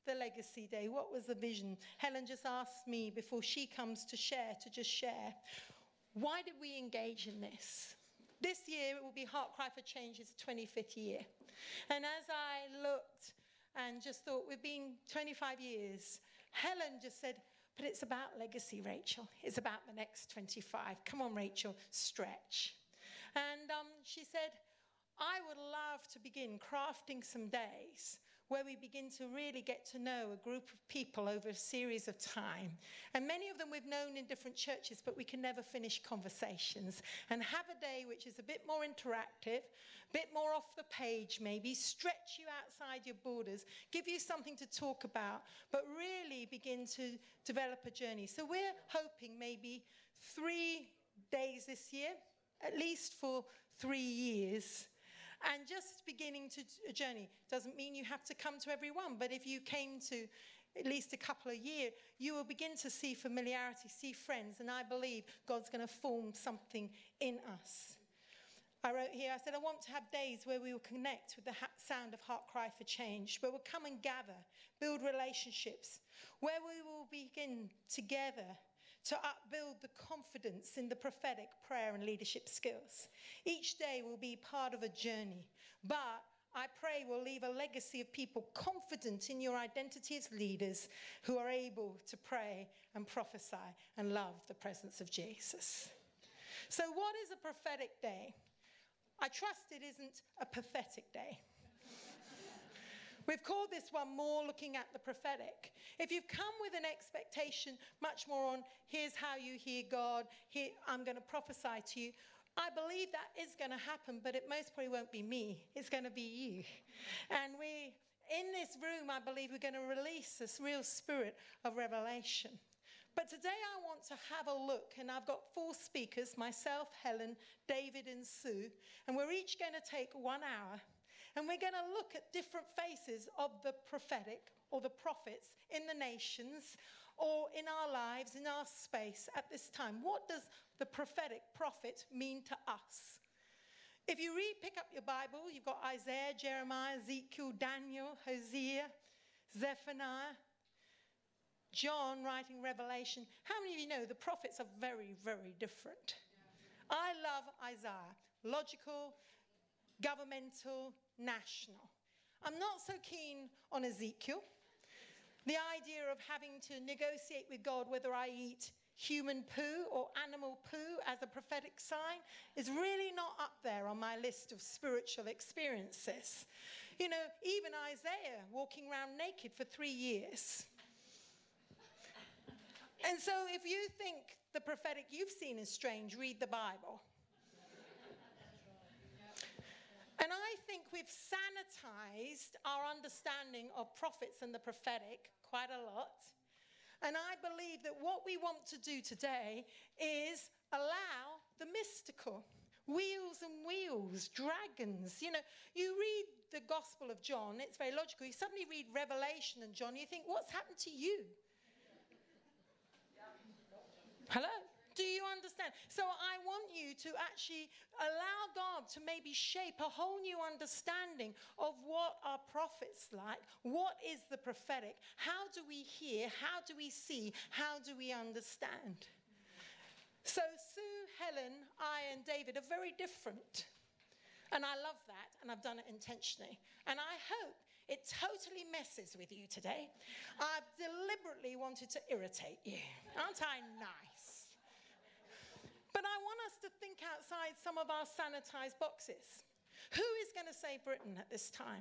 the Legacy Day? What was the vision? Helen just asked me before she comes to share, to just share. Why did we engage in this? This year it will be Heart Cry for Change's 25th year. And as I looked and just thought, we've been 25 years, Helen just said, but it's about legacy, Rachel. It's about the next 25. Come on, Rachel, stretch. And she said, I would love to begin crafting some days where we begin to really get to know a group of people over a series of time. And many of them we've known in different churches, but we can never finish conversations. And have a day which is a bit more interactive, a bit more off the page maybe, stretch you outside your borders, give you something to talk about, but really begin to develop a journey. So we're hoping maybe 3 days this year, at least for 3 years. And just beginning to a journey doesn't mean you have to come to every one, but if you came to at least a couple a year, you will begin to see familiarity, see friends, and I believe God's going to form something in us. I wrote here, I said, I want to have days where we will connect with the sound of Heart Cry for Change, where we'll come and gather, build relationships, where we will begin together to upbuild the confidence in the prophetic prayer and leadership skills. Each day will be part of a journey, but I pray we'll leave a legacy of people confident in your identity as leaders who are able to pray and prophesy and love the presence of Jesus. So what is a prophetic day? I trust it isn't a pathetic day. We've called this one More Looking at the Prophetic. If you've come with an expectation much more on, here's how you hear God, here, I'm going to prophesy to you, I believe that is going to happen, but it most probably won't be me. It's going to be you. And in this room, I believe we're going to release this real spirit of revelation. But today I want to have a look, and I've got 4 speakers, myself, Helen, David, and Sue, and we're each going to take 1 hour. And we're going to look at different faces of the prophetic or the prophets in the nations or in our lives, in our space at this time. What does the prophetic prophet mean to us? If you pick up your Bible, you've got Isaiah, Jeremiah, Ezekiel, Daniel, Hosea, Zephaniah, John writing Revelation. How many of you know the prophets are very, very different? I love Isaiah. Logical, governmental, national. I'm not so keen on Ezekiel. The idea of having to negotiate with God whether I eat human poo or animal poo as a prophetic sign is really not up there on my list of spiritual experiences. You know, even Isaiah walking around naked for 3 years. And so if you think the prophetic you've seen is strange, read the Bible. And I think we've sanitized our understanding of prophets and the prophetic quite a lot. And I believe that what we want to do today is allow the mystical. Wheels and wheels, dragons. You know, you read the Gospel of John, it's very logical. You suddenly read Revelation and John, you think, what's happened to you? Hello? Do you understand? So I want you to actually allow God to maybe shape a whole new understanding of what are prophets like. What is the prophetic? How do we hear? How do we see? How do we understand? So Sue, Helen, I, and David are very different. And I love that, and I've done it intentionally. And I hope it totally messes with you today. I've deliberately wanted to irritate you. Aren't I nice? But I want us to think outside some of our sanitized boxes. Who is going to save Britain at this time?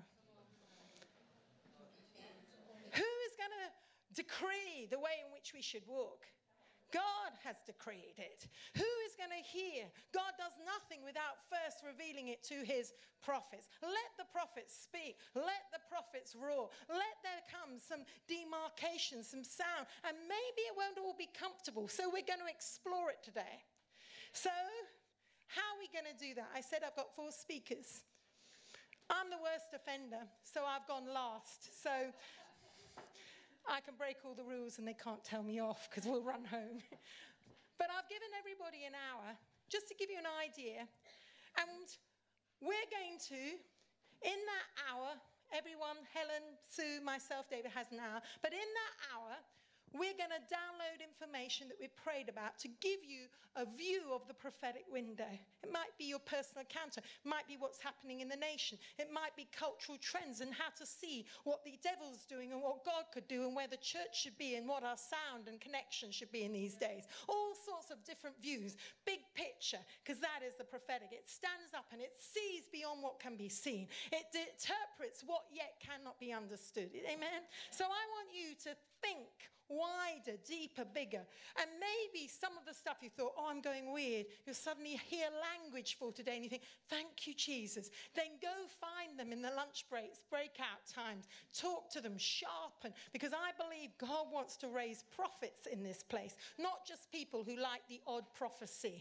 Who is going to decree the way in which we should walk? God has decreed it. Who is going to hear? God does nothing without first revealing it to his prophets. Let the prophets speak. Let the prophets roar. Let there come some demarcation, some sound. And maybe it won't all be comfortable. So we're going to explore it today. So how are we going to do that? I said I've got 4 speakers. I'm the worst offender, so I've gone last. So I can break all the rules and they can't tell me off because we'll run home. But I've given everybody an hour just to give you an idea. And we're going to, in that hour, everyone, Helen, Sue, myself, David, has an hour. But in that hour, we're going to download information that we've prayed about to give you a view of the prophetic window. It might be your personal encounter. It might be what's happening in the nation. It might be cultural trends and how to see what the devil's doing and what God could do and where the church should be and what our sound and connection should be in these days. All sorts of different views. Big picture, because that is the prophetic. It stands up and it sees beyond what can be seen. It interprets what yet cannot be understood. Amen? So I want you to think wider, deeper, bigger. And maybe some of the stuff you thought, oh, I'm going weird. You'll suddenly hear language for today and you think, thank you, Jesus. Then go find them in the lunch breaks, breakout times. Talk to them, sharpen. Because I believe God wants to raise prophets in this place, not just people who like the odd prophecy.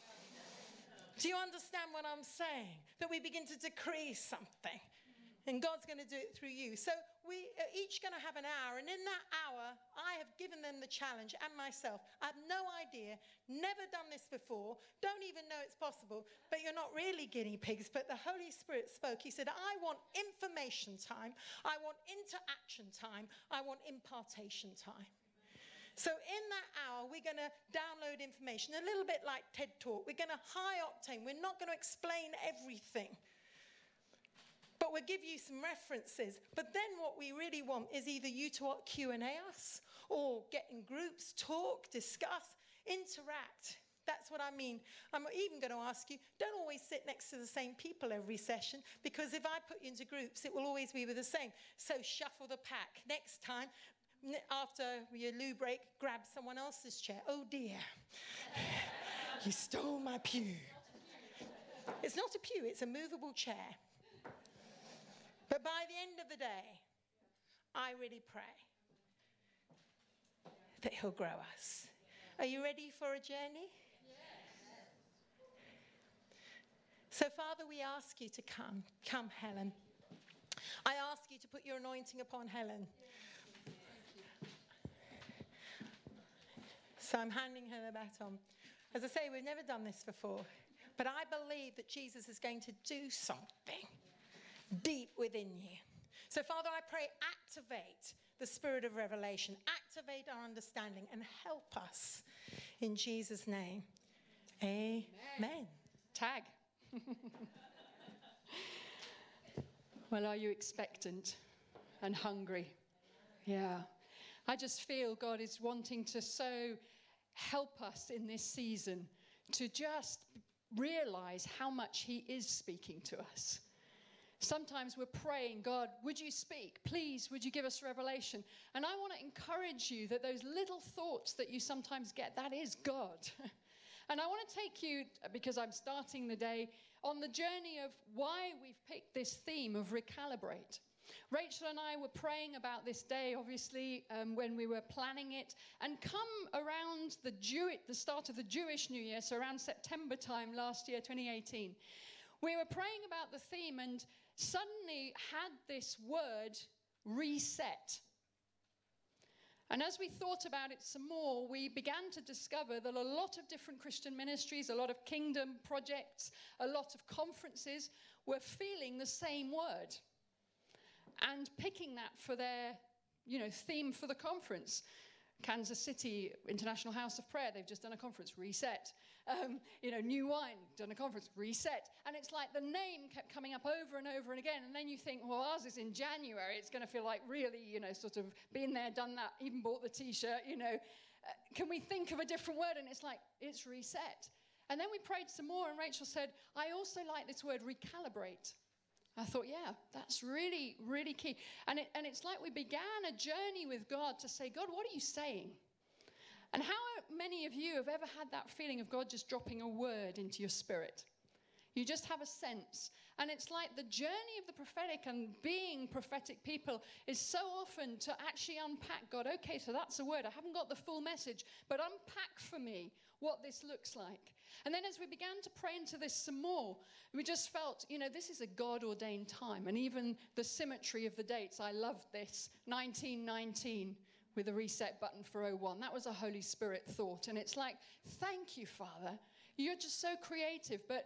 Do you understand what I'm saying? That we begin to decree something. And God's going to do it through you. So we are each going to have an hour. And in that hour, I have given them the challenge and myself. I have no idea, never done this before, don't even know it's possible. But you're not really guinea pigs. But the Holy Spirit spoke. He said, I want information time. I want interaction time. I want impartation time. So in that hour, we're going to download information, a little bit like TED Talk. We're going to high octane. We're not going to explain everything. But we'll give you some references. But then what we really want is either you to Q&A us or get in groups, talk, discuss, interact. That's what I mean. I'm even going to ask you, don't always sit next to the same people every session, because if I put you into groups, it will always be with the same. So shuffle the pack. Next time, after your loo break, grab someone else's chair. Oh dear, you stole my pew. It's not a pew, it's a movable chair. But by the end of the day, I really pray that he'll grow us. Are you ready for a journey? Yes. So, Father, we ask you to come. Come, Helen. I ask you to put your anointing upon Helen. So I'm handing her the baton. As I say, we've never done this before. But I believe that Jesus is going to do something deep within you. So, Father, I pray, activate the spirit of revelation, activate our understanding, and help us in Jesus' name. Amen. Tag. Well, are you expectant and hungry? Yeah. I just feel God is wanting to so help us in this season to just realize how much he is speaking to us. Sometimes we're praying, God, would you speak? Please, would you give us revelation? And I want to encourage you that those little thoughts that you sometimes get, that is God. And I want to take you, because I'm starting the day, on the journey of why we've picked this theme of recalibrate. Rachel and I were praying about this day, obviously, when we were planning it. And come around the start of the Jewish New Year, so around September time last year, 2018, we were praying about the theme and suddenly had this word, reset. And as we thought about it some more, we began to discover that a lot of different Christian ministries, a lot of kingdom projects, a lot of conferences were feeling the same word and picking that for their, theme for the conference. Kansas City International House of Prayer, they've just done a conference, reset. New Wine, done a conference, reset. And it's like the name kept coming up over and over and again. And then you think, well, ours is in January. It's going to feel like really, sort of been there, done that, even bought the T-shirt, Can we think of a different word? And it's like, it's reset. And then we prayed some more and Rachel said, I also like this word recalibrate. I thought, yeah, that's really, really key. And it's like we began a journey with God to say, God, what are you saying? And how many of you have ever had that feeling of God just dropping a word into your spirit? You just have a sense. And it's like the journey of the prophetic and being prophetic people is so often to actually unpack God. Okay, so that's a word. I haven't got the full message, but unpack for me what this looks like. And then as we began to pray into this some more, we just felt, this is a God-ordained time. And even the symmetry of the dates, I loved this, 1919 with a reset button for 01. That was a Holy Spirit thought. And it's like, thank you, Father. You're just so creative. But,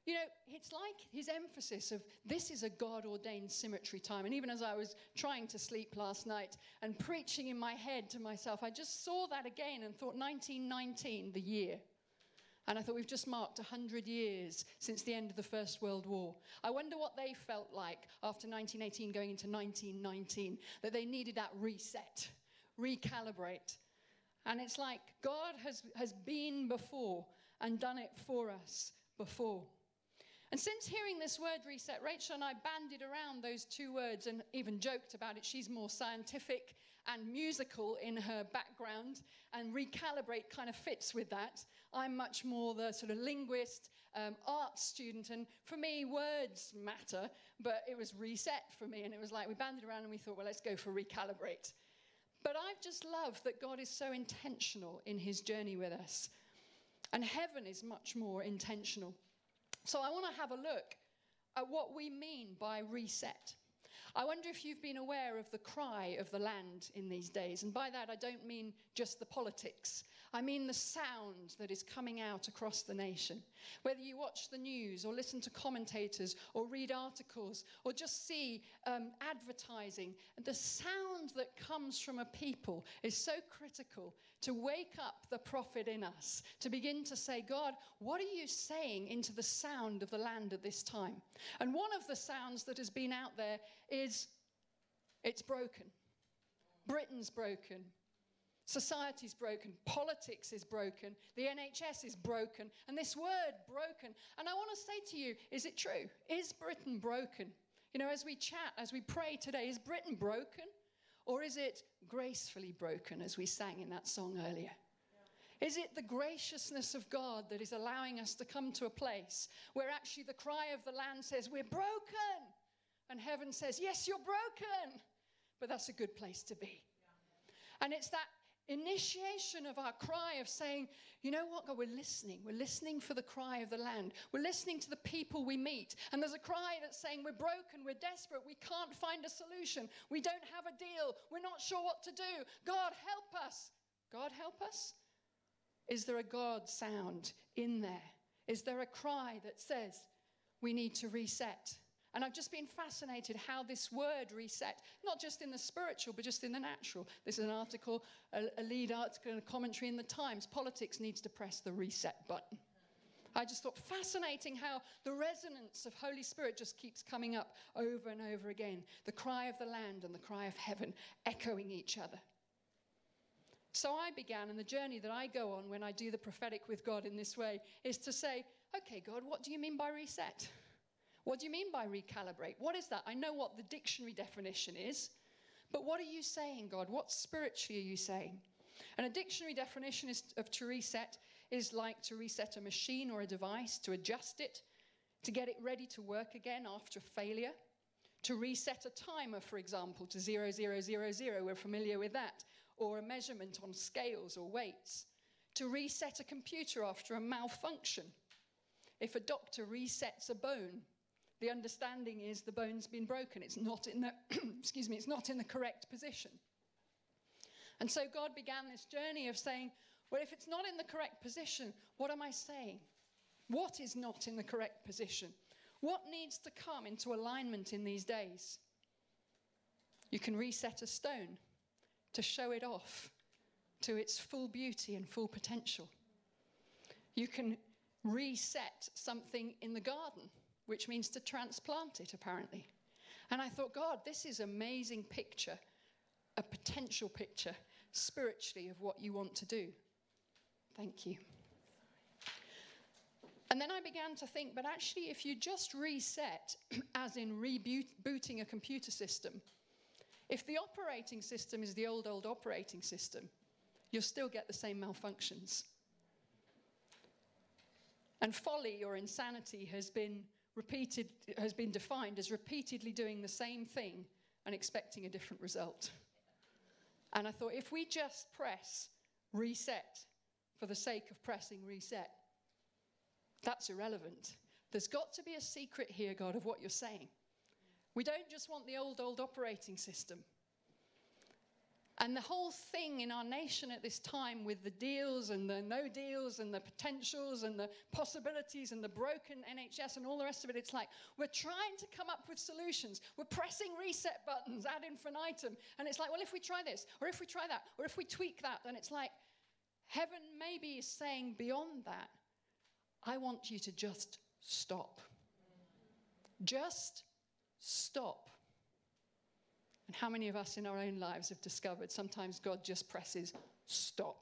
You know, it's like his emphasis of this is a God-ordained symmetry time. And even as I was trying to sleep last night and preaching in my head to myself, I just saw that again and thought 1919, the year. And I thought we've just marked 100 years since the end of the First World War. I wonder what they felt like after 1918 going into 1919, that they needed that reset, recalibrate. And it's like God has been before and done it for us before. And since hearing this word reset, Rachel and I bandied around those two words and even joked about it. She's more scientific and musical in her background, and recalibrate kind of fits with that. I'm much more the sort of linguist, art student, and for me, words matter, but it was reset for me, and it was like we banded around and we thought, well, let's go for recalibrate. But I've just loved that God is so intentional in his journey with us, and heaven is much more intentional. So I want to have a look at what we mean by reset. I wonder if you've been aware of the cry of the land in these days. And by that, I don't mean just the politics. I mean the sound that is coming out across the nation. Whether you watch the news or listen to commentators or read articles or just see advertising, the sound that comes from a people is so critical to wake up the prophet in us, to begin to say, God, what are you saying into the sound of the land at this time? And one of the sounds that has been out there is, it's broken. Britain's broken. Society's broken. Politics is broken. The NHS is broken. And this word, broken. And I want to say to you, is it true? Is Britain broken? You know, as we chat, as we pray today, is Britain broken? Or is it gracefully broken, as we sang in that song earlier? Yeah. Is it the graciousness of God that is allowing us to come to a place where actually the cry of the land says, we're broken? And heaven says, yes, you're broken. But that's a good place to be. Yeah. And it's that initiation of our cry of saying, you know what, God, we're listening. We're listening for the cry of the land. We're listening to the people we meet. And there's a cry that's saying, we're broken, we're desperate, we can't find a solution. We don't have a deal. We're not sure what to do. God, help us. God, help us? Is there a God sound in there? Is there a cry that says, we need to reset? And I've just been fascinated how this word reset, not just in the spiritual, but just in the natural. This is an article, a lead article and a commentary in the Times. Politics needs to press the reset button. I just thought fascinating how the resonance of Holy Spirit just keeps coming up over and over again. The cry of the land and the cry of heaven echoing each other. So I began, and the journey that I go on when I do the prophetic with God in this way is to say, okay, God, what do you mean by reset? What do you mean by recalibrate? What is that? I know what the dictionary definition is, but what are you saying, God? What spiritually are you saying? And a dictionary definition of to reset is like to reset a machine or a device, to adjust it, to get it ready to work again after failure, to reset a timer, for example, to 0000, we're familiar with that, or a measurement on scales or weights, to reset a computer after a malfunction. If a doctor resets a bone, the understanding is the bone's been broken. It's not in the, it's not in the correct position. And so God began this journey of saying, well, if it's not in the correct position, what am I saying? What is not in the correct position? What needs to come into alignment in these days? You can reset a stone to show it off to its full beauty and full potential. You can reset something in the garden, which means to transplant it, apparently. And I thought, God, this is an amazing picture, a potential picture, spiritually, of what you want to do. Thank you. And then I began to think, but actually, if you just reset, as in rebooting a computer system, if the operating system is the old operating system, you'll still get the same malfunctions. And folly or insanity has been defined as repeatedly doing the same thing and expecting a different result. And I thought, if we just press reset for the sake of pressing reset, that's irrelevant. There's got to be a secret here, God, of what you're saying. We don't just want the old operating system. And the whole thing in our nation at this time, with the deals and the no deals and the potentials and the possibilities and the broken NHS and all the rest of it, it's like we're trying to come up with solutions. We're pressing reset buttons ad infinitum. And it's like, well, if we try this, or if we try that, or if we tweak that, then it's like heaven maybe is saying beyond that, I want you to just stop. Just stop. And how many of us in our own lives have discovered sometimes God just presses stop?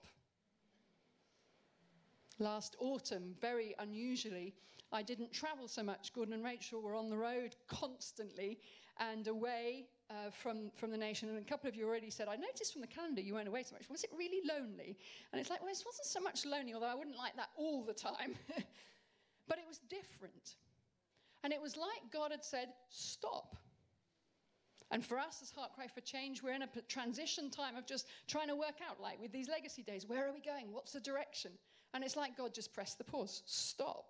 Last autumn, very unusually, I didn't travel so much. Gordon and Rachel were on the road constantly and away from the nation. And a couple of you already said, I noticed from the calendar you weren't away so much. Was it really lonely? And it's like, well, it wasn't so much lonely, although I wouldn't like that all the time. But it was different. And it was like God had said, stop. And for us as Heart Cry for Change, we're in a transition time of just trying to work out, like with these legacy days, where are we going? What's the direction? And it's like God just pressed the pause. Stop.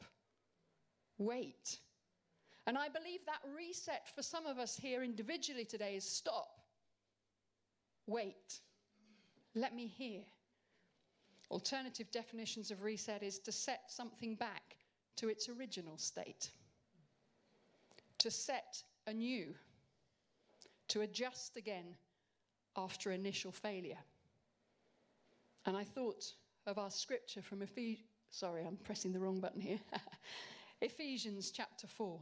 Wait. And I believe that reset for some of us here individually today is stop. Wait. Let me hear. Alternative definitions of reset is to set something back to its original state. To set anew. To adjust again after initial failure. And I thought of our scripture from sorry, I'm pressing the wrong button here. Ephesians chapter 4.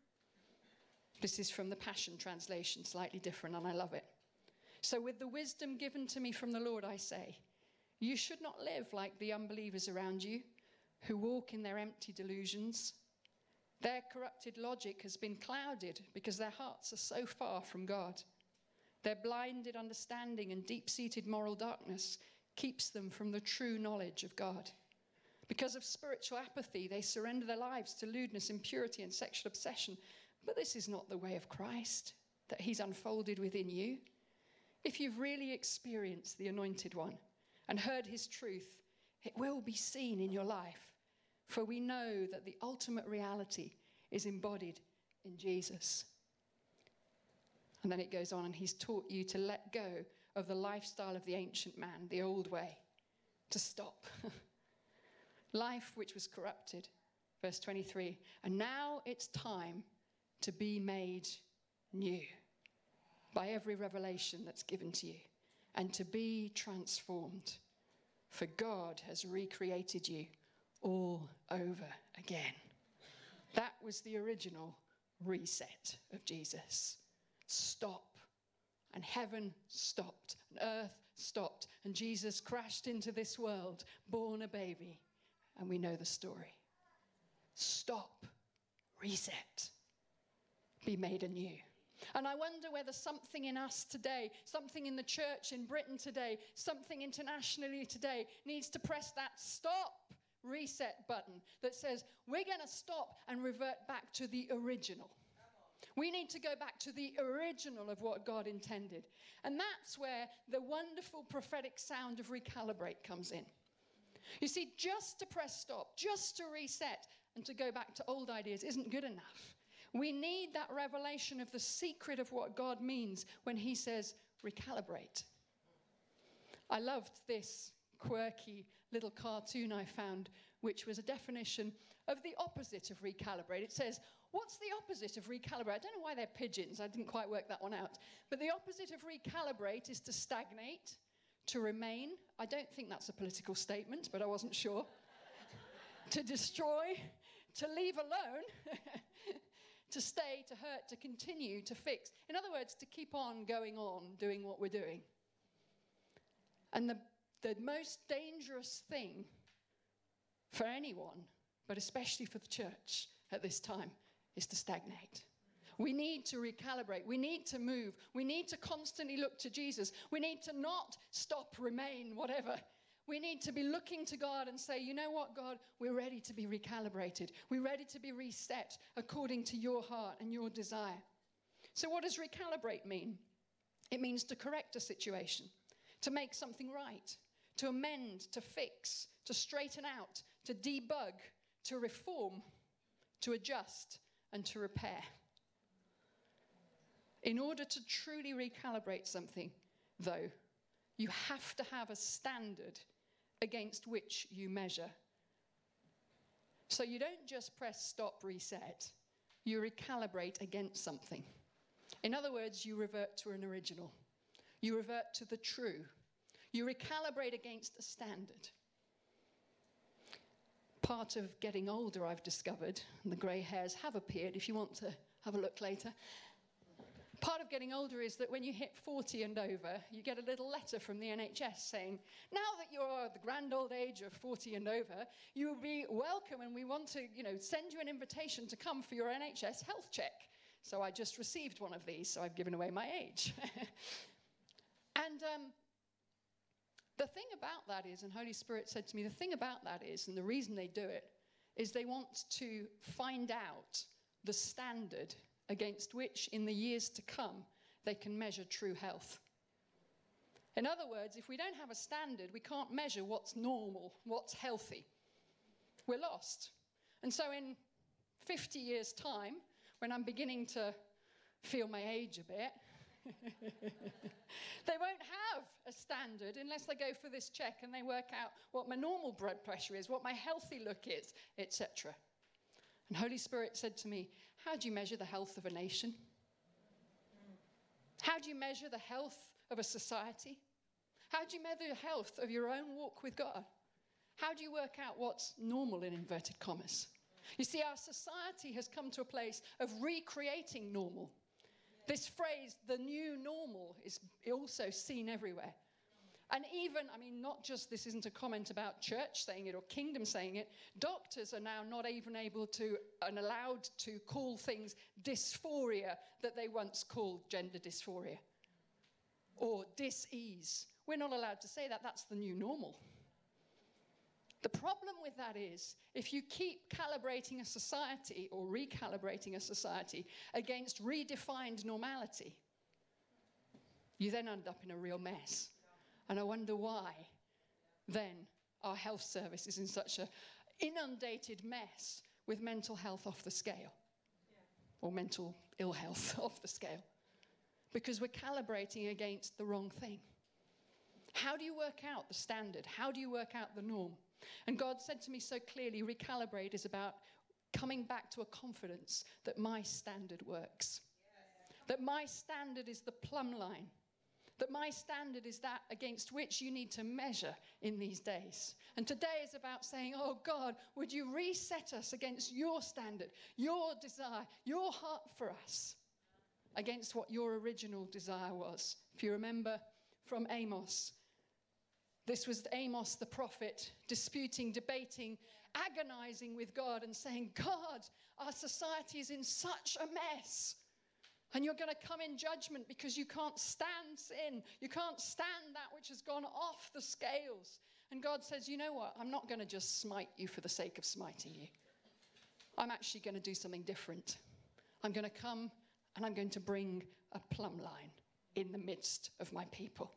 This is from the Passion Translation, slightly different, and I love it. So with the wisdom given to me from the Lord, I say, you should not live like the unbelievers around you, who walk in their empty delusions. Their corrupted logic has been clouded because their hearts are so far from God. Their blinded understanding and deep-seated moral darkness keeps them from the true knowledge of God. Because of spiritual apathy, they surrender their lives to lewdness, impurity, and sexual obsession. But this is not the way of Christ that he's unfolded within you. If you've really experienced the Anointed One and heard his truth, it will be seen in your life. For we know that the ultimate reality is embodied in Jesus. And then it goes on, and he's taught you to let go of the lifestyle of the ancient man, the old way, to stop. Life which was corrupted, verse 23. And now it's time to be made new by every revelation that's given to you, and to be transformed. For God has recreated you all over again. That was the original reset of Jesus. Stop. And heaven stopped. And earth stopped. And Jesus crashed into this world, born a baby. And we know the story. Stop. Reset. Be made anew. And I wonder whether something in us today, something in the church in Britain today, something internationally today needs to press that stop reset button that says we're going to stop and revert back to the original. We need to go back to the original of what God intended. And that's where the wonderful prophetic sound of recalibrate comes in. You see, just to press stop, just to reset and to go back to old ideas isn't good enough. We need that revelation of the secret of what God means when he says recalibrate. I loved this quirky little cartoon I found, which was a definition of the opposite of recalibrate. It says, what's the opposite of recalibrate? I don't know why they're pigeons. I didn't quite work that one out. But the opposite of recalibrate is to stagnate, to remain. I don't think that's a political statement, but I wasn't sure. To destroy, to leave alone, to stay, to hurt, to continue, to fix. In other words, to keep on going on, doing what we're doing. And the most dangerous thing for anyone, but especially for the church at this time, is to stagnate. We need to recalibrate. We need to move. We need to constantly look to Jesus. We need to not stop, remain, whatever. We need to be looking to God and say, you know what, God, we're ready to be recalibrated. We're ready to be reset according to your heart and your desire. So what does recalibrate mean? It means to correct a situation, to make something right, to amend, to fix, to straighten out, to debug, to reform, to adjust, and to repair. In order to truly recalibrate something, though, You have to have a standard against which you measure. So you don't just press stop, reset. You recalibrate against something. In other words, you revert to an original. You revert to the true. You recalibrate against a standard. Part of getting older, I've discovered, and the grey hairs have appeared, if you want to have a look later. Part of getting older is that when you hit 40 and over, you get a little letter from the NHS saying, now that you're at the grand old age of 40 and over, you will be welcome and we want to, send you an invitation to come for your NHS health check. So I just received one of these, so I've given away my age. And the thing about that is, and Holy Spirit said to me, the thing about that is, and the reason they do it, is they want to find out the standard against which, in the years to come, they can measure true health. In other words, if we don't have a standard, we can't measure what's normal, what's healthy. We're lost. And so in 50 years' time, when I'm beginning to feel my age a bit, they won't have a standard unless they go for this check and they work out what my normal blood pressure is, what my healthy look is, etc. And Holy Spirit said to me, how do you measure the health of a nation? How do you measure the health of a society? How do you measure the health of your own walk with God? How do you work out what's normal in inverted commas? You see, our society has come to a place of recreating normal. This phrase, the new normal, is also seen everywhere. And even, not just, this isn't a comment about church saying it or kingdom saying it, doctors are now not even able to and allowed to call things dysphoria that they once called gender dysphoria or dis-ease. We're not allowed to say that. That's the new normal. The problem with that is, if you keep calibrating a society or recalibrating a society against redefined normality, you then end up in a real mess. And I wonder why then our health service is in such an inundated mess with mental health off the scale, or mental ill health off the scale, because we're calibrating against the wrong thing. How do you work out the standard? How do you work out the norm? And God said to me so clearly, recalibrate is about coming back to a confidence that my standard works, that my standard is the plumb line, that my standard is that against which you need to measure in these days. And today is about saying, oh God, would you reset us against your standard, your desire, your heart for us, against what your original desire was. If you remember from Amos, this was Amos the prophet disputing, debating, agonizing with God and saying, God, our society is in such a mess. And you're going to come in judgment because you can't stand sin. You can't stand that which has gone off the scales. And God says, you know what? I'm not going to just smite you for the sake of smiting you. I'm actually going to do something different. I'm going to come and I'm going to bring a plumb line in the midst of my people.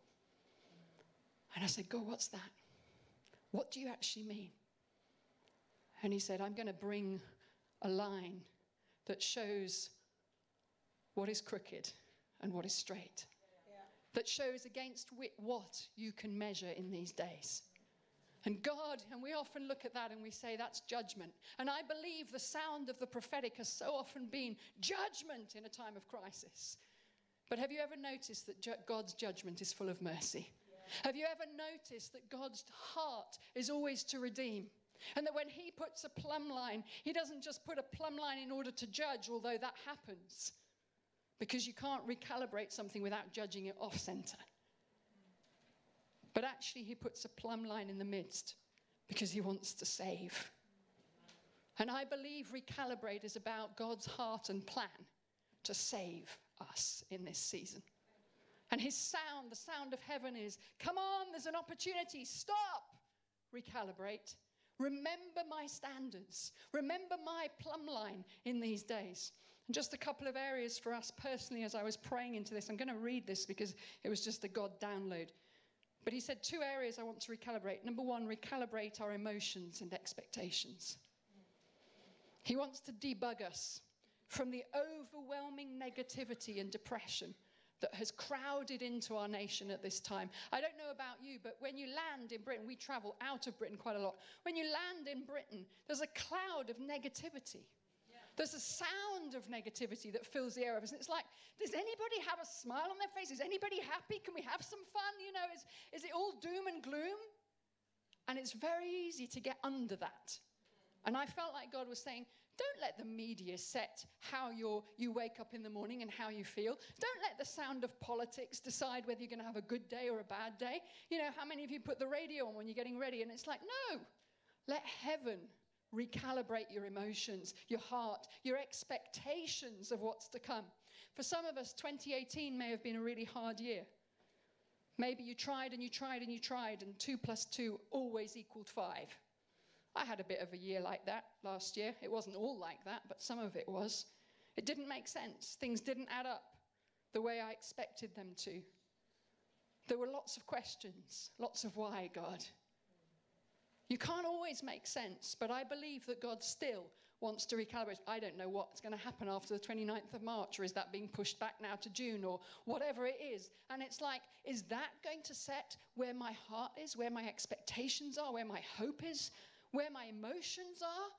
And I said, God, what's that? What do you actually mean? And he said, I'm going to bring a line that shows what is crooked and what is straight. That shows against what you can measure in these days. And God, and we often look at that and we say that's judgment. And I believe the sound of the prophetic has so often been judgment in a time of crisis. But have you ever noticed that God's judgment is full of mercy? Have you ever noticed that God's heart is always to redeem? And that when he puts a plumb line, he doesn't just put a plumb line in order to judge, although that happens. Because you can't recalibrate something without judging it off center. But actually he puts a plumb line in the midst because he wants to save. And I believe recalibrate is about God's heart and plan to save us in this season. And his sound, the sound of heaven is, come on, there's an opportunity, stop, recalibrate. Remember my standards. Remember my plumb line in these days. And just a couple of areas for us personally as I was praying into this. I'm going to read this because it was just a God download. But he said 2 areas I want to recalibrate. Number 1, recalibrate our emotions and expectations. He wants to debug us from the overwhelming negativity and depression that has crowded into our nation at this time. I don't know about you, but when you land in Britain, we travel out of Britain quite a lot. When you land in Britain, there's a cloud of negativity. There's a sound of negativity that fills the air of us. And it's like, does anybody have a smile on their face? Is anybody happy? Can we have some fun? You know, is it all doom and gloom? And it's very easy to get under that. And I felt like God was saying, don't let the media set how you wake up in the morning and how you feel. Don't let the sound of politics decide whether you're going to have a good day or a bad day. You know, how many of you put the radio on when you're getting ready? And it's like, no, let heaven recalibrate your emotions, your heart, your expectations of what's to come. For some of us, 2018 may have been a really hard year. Maybe you tried and you tried and you tried, and 2 + 2 always equaled 5. I had a bit of a year like that last year. It wasn't all like that, but some of it was. It didn't make sense. Things didn't add up the way I expected them to. There were lots of questions, lots of why, God. You can't always make sense, but I believe that God still wants to recalibrate. I don't know what's going to happen after the 29th of March, or is that being pushed back now to June, or whatever it is. And it's like, is that going to set where my heart is, where my expectations are, where my hope is, where my emotions are?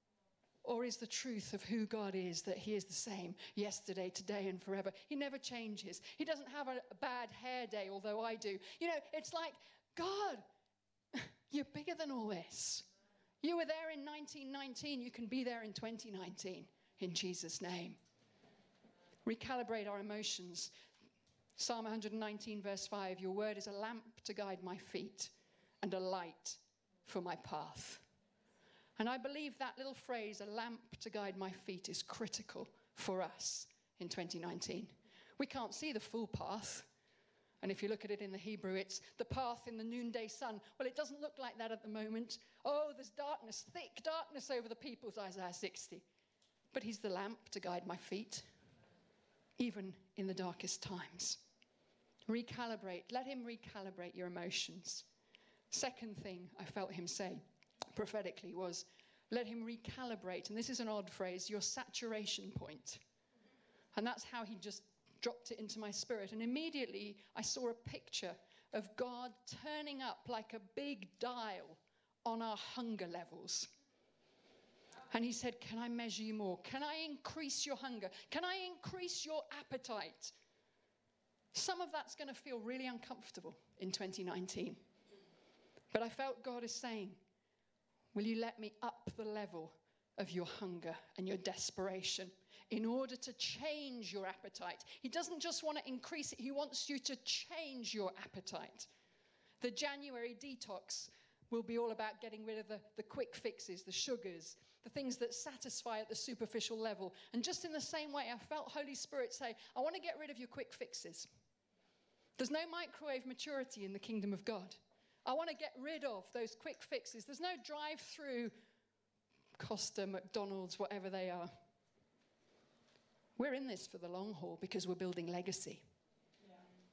Or is the truth of who God is that he is the same yesterday, today, and forever? He never changes. He doesn't have a bad hair day, although I do. You know, it's like, God, you're bigger than all this. You were there in 1919. You can be there in 2019 in Jesus' name. Recalibrate our emotions. Psalm 119 verse 5, your word is a lamp to guide my feet and a light for my path. And I believe that little phrase, a lamp to guide my feet, is critical for us in 2019. We can't see the full path. And if you look at it in the Hebrew, it's the path in the noonday sun. Well, it doesn't look like that at the moment. Oh, there's darkness, thick darkness over the peoples, Isaiah 60. But he's the lamp to guide my feet, even in the darkest times. Recalibrate. Let him recalibrate your emotions. Second thing I felt him say prophetically was, let him recalibrate, and this is an odd phrase, your saturation point. And that's how he just dropped it into my spirit. And immediately I saw a picture of God turning up like a big dial on our hunger levels. And he said, can I measure you more? Can I increase your hunger? Can I increase your appetite? Some of that's going to feel really uncomfortable in 2019. But I felt God is saying, will you let me up the level of your hunger and your desperation in order to change your appetite? He doesn't just want to increase it. He wants you to change your appetite. The January detox will be all about getting rid of the quick fixes, the sugars, the things that satisfy at the superficial level. And just in the same way, I felt Holy Spirit say, I want to get rid of your quick fixes. There's no microwave maturity in the kingdom of God. I want to get rid of those quick fixes. There's no drive-through Costa, McDonald's, whatever they are. We're in this for the long haul because we're building legacy. Yeah.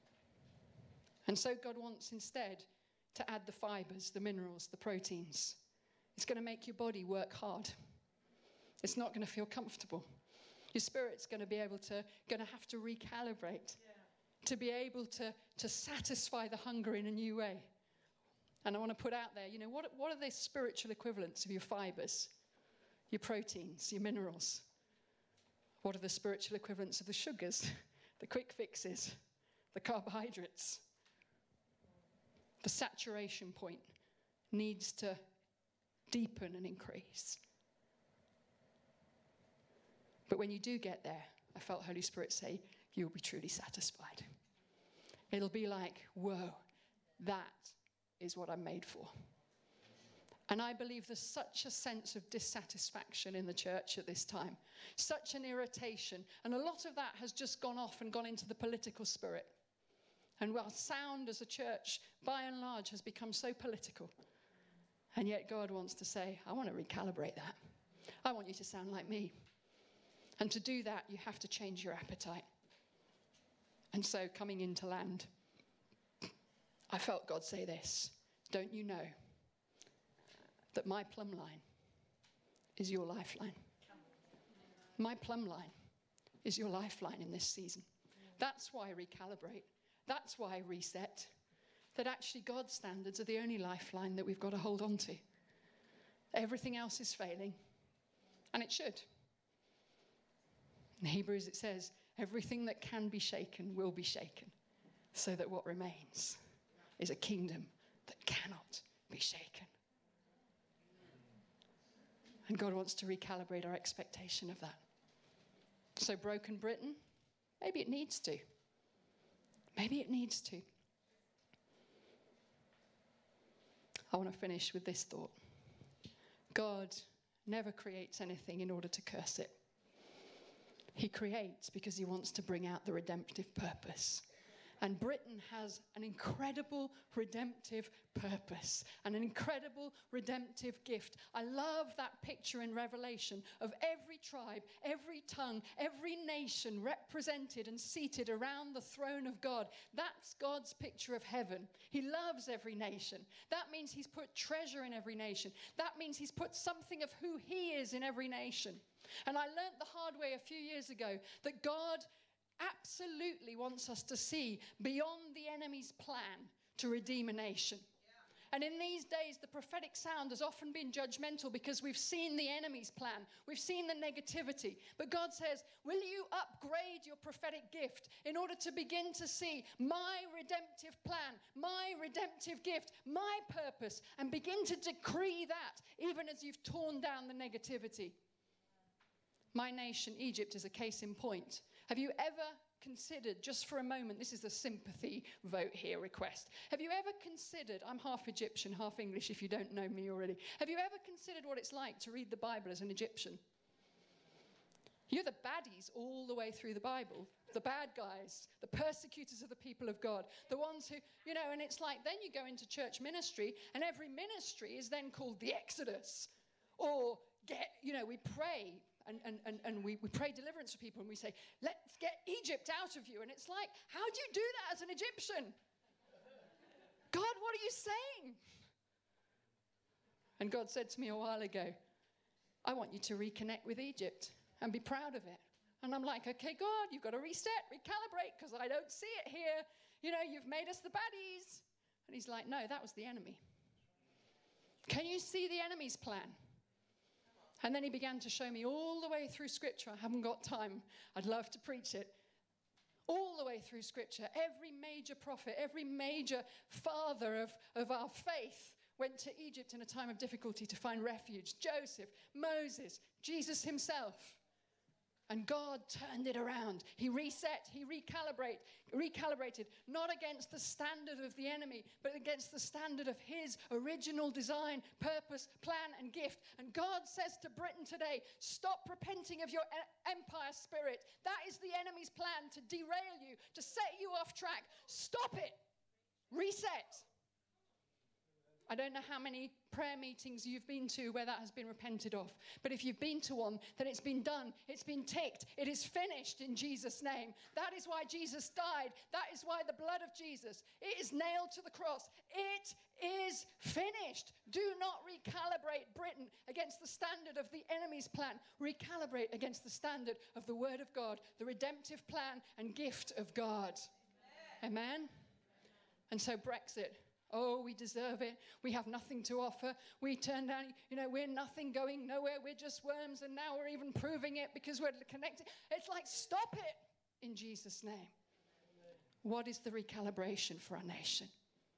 And so God wants instead to add the fibers, the minerals, the proteins. It's going to make your body work hard. It's not going to feel comfortable. Your spirit's going to have to recalibrate to be able to satisfy the hunger in a new way. And I want to put out there, you know, what are the spiritual equivalents of your fibers, your proteins, your minerals? What are the spiritual equivalents of the sugars, the quick fixes, the carbohydrates? The saturation point needs to deepen and increase. But when you do get there, I felt Holy Spirit say, you'll be truly satisfied. It'll be like, whoa, that is what I'm made for. And I believe there's such a sense of dissatisfaction in the church at this time, such an irritation. And a lot of that has just gone off and gone into the political spirit. And our sound as a church, by and large, has become so political. And yet God wants to say, I want to recalibrate that. I want you to sound like me. And to do that, you have to change your appetite. And so coming into land, I felt God say this, don't you know that my plumb line is your lifeline? My plumb line is your lifeline in this season. That's why I recalibrate. That's why I reset. That actually God's standards are the only lifeline that we've got to hold on to. Everything else is failing. And it should. In Hebrews it says, everything that can be shaken will be shaken, so that what remains is a kingdom that cannot be shaken. And God wants to recalibrate our expectation of that. So broken Britain, maybe it needs to. Maybe it needs to. I want to finish with this thought. God never creates anything in order to curse it. He creates because he wants to bring out the redemptive purpose. And Britain has an incredible redemptive purpose and an incredible redemptive gift. I love that picture in Revelation of every tribe, every tongue, every nation represented and seated around the throne of God. That's God's picture of heaven. He loves every nation. That means he's put treasure in every nation. That means he's put something of who he is in every nation. And I learned the hard way a few years ago that God absolutely wants us to see beyond the enemy's plan to redeem a nation. And in these days, the prophetic sound has often been judgmental because we've seen the enemy's plan. We've seen the negativity. But God says, will you upgrade your prophetic gift in order to begin to see my redemptive plan, my redemptive gift, my purpose, and begin to decree that even as you've torn down the negativity? My nation, Egypt, is a case in point. Have you ever considered, just for a moment, this is a sympathy vote here request. Have you ever considered, I'm half Egyptian, half English if you don't know me already. Have you ever considered what it's like to read the Bible as an Egyptian? You're the baddies all the way through the Bible. The bad guys, the persecutors of the people of God, the ones who, and it's like then you go into church ministry and every ministry is then called the Exodus. Or we pray. And we pray deliverance for people and we say, let's get Egypt out of you. And it's like, how do you do that as an Egyptian? God, what are you saying? And God said to me a while ago, I want you to reconnect with Egypt and be proud of it. And I'm like, okay, God, you've got to reset, recalibrate, because I don't see it here. You've made us the baddies. And he's like, no, that was the enemy. Can you see the enemy's plan? And then he began to show me all the way through Scripture. I haven't got time. I'd love to preach it. All the way through Scripture, every major prophet, every major father of our faith went to Egypt in a time of difficulty to find refuge. Joseph, Moses, Jesus himself. And God turned it around. He reset, he recalibrated, not against the standard of the enemy, but against the standard of his original design, purpose, plan, and gift. And God says to Britain today, stop repenting of your empire spirit. That is the enemy's plan to derail you, to set you off track. Stop it. Reset. I don't know how many prayer meetings you've been to where that has been repented of. But if you've been to one, then it's been done. It's been ticked. It is finished in Jesus' name. That is why Jesus died. That is why the blood of Jesus, it is nailed to the cross. It is finished. Do not recalibrate Britain against the standard of the enemy's plan. Recalibrate against the standard of the Word of God, the redemptive plan and gift of God. Amen? And so Brexit. Oh, we deserve it. We have nothing to offer. We turn down, we're nothing going nowhere. We're just worms, and now we're even proving it because we're connected. It's like, stop it in Jesus' name. Amen. What is the recalibration for our nation?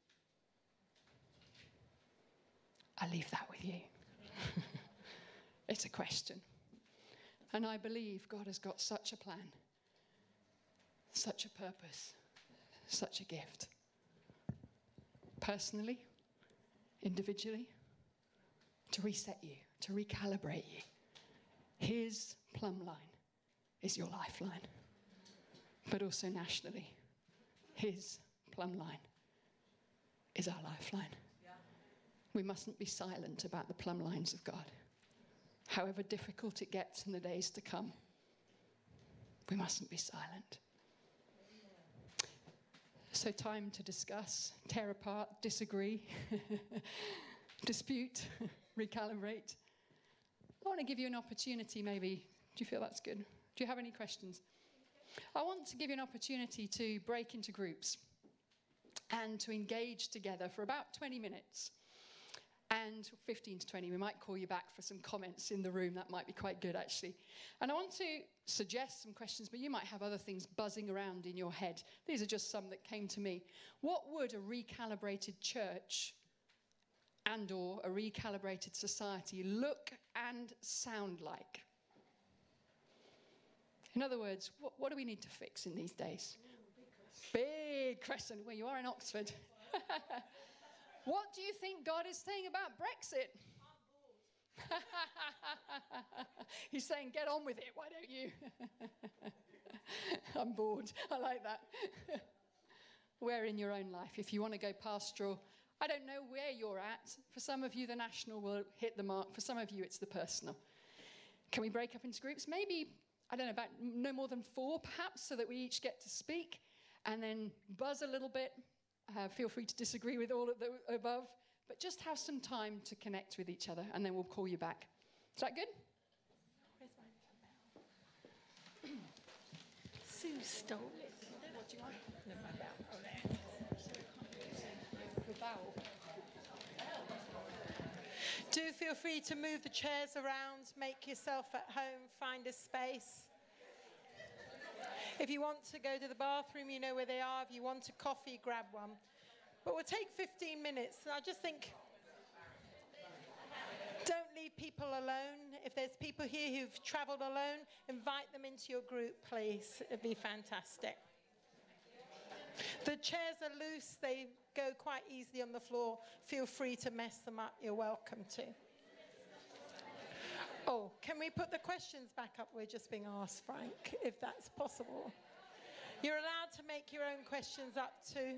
I leave that with you. It's a question. And I believe God has got such a plan, such a purpose, such a gift. Personally, individually, to reset you, to recalibrate you. His plumb line is your lifeline, but also nationally, his plumb line is our lifeline. Yeah. We mustn't be silent about the plumb lines of God. However difficult it gets in the days to come, we mustn't be silent. So time to discuss, tear apart, disagree, dispute, recalibrate. I want to give you an opportunity maybe. Do you feel that's good? Do you have any questions? I want to give you an opportunity to break into groups and to engage together for about 20 minutes. And 15 to 20, we might call you back for some comments in the room. That might be quite good, actually. And I want to suggest some questions, but you might have other things buzzing around in your head. These are just some that came to me. What would a recalibrated church and or a recalibrated society look and sound like? In other words, what do we need to fix in these days? Big question. Well, you are in Oxford. What do you think God is saying about Brexit? I'm bored. He's saying, get on with it, why don't you? I'm bored. I like that. Where in your own life? If you want to go pastoral, I don't know where you're at. For some of you, the national will hit the mark. For some of you, it's the personal. Can we break up into groups? Maybe, I don't know, about no more than 4 perhaps, so that we each get to speak and then buzz a little bit. Feel free to disagree with all of the above, but just have some time to connect with each other, and then we'll call you back. Is that good? Where's my bell? Sue stole it. What do you want? No, my bell. Oh, there. The bowel. Do feel free to move the chairs around, make yourself at home, find a space. If you want to go to the bathroom, you know where they are. If you want a coffee, grab one. But we'll take 15 minutes. And I just think, don't leave people alone. If there's people here who've travelled alone, invite them into your group, please. It'd be fantastic. The chairs are loose. They go quite easily on the floor. Feel free to mess them up. You're welcome to. Oh, can we put the questions back up? We're just being asked, Frank, if that's possible. You're allowed to make your own questions up too.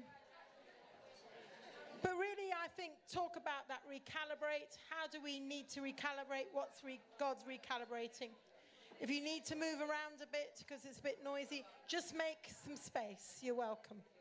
But really, I think, talk about that recalibrate. How do we need to recalibrate? What's God's recalibrating? If you need to move around a bit because it's a bit noisy, just make some space. You're welcome.